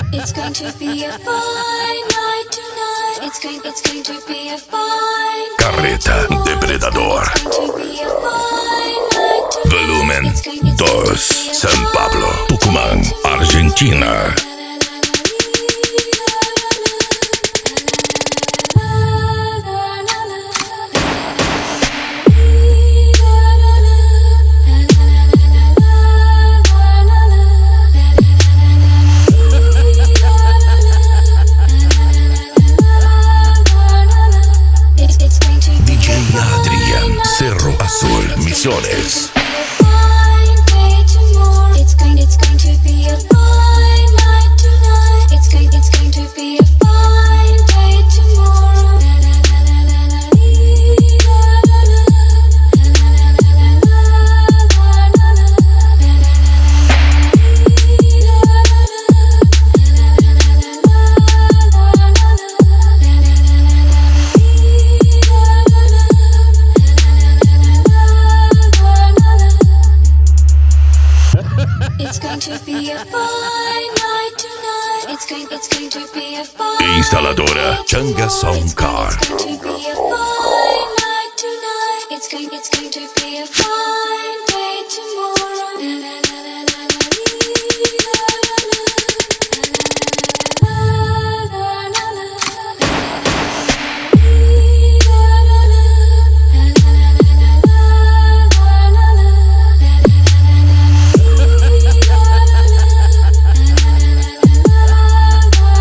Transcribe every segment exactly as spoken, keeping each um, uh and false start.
It's going to be a fine night tonight. It's going, it's going to be a fine Carreta Depredador. It's going to be a fine night tonight. Volumen It's going, it's going to dos. be a San fine Pablo, night Tucumán, tonight. Argentina. D J Adrian, Cerro Azul, Misiones. It's going, it's going to be a fine night tonight. It's going, it's going to be a fine day tomorrow. It's going to be a fine night tonight. It's going, it's going to be a fine Instaladora Changa Sound Car. It's going to be a fine night tonight. It's going, it's going to be a fine day tomorrow.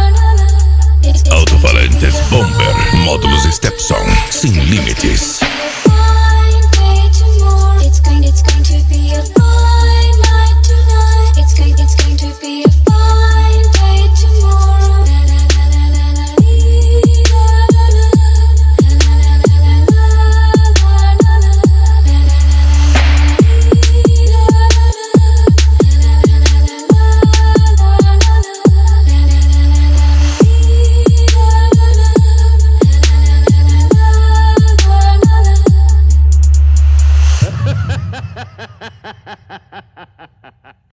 Alto-falantes Bomber, módulos Stepson, sem limites.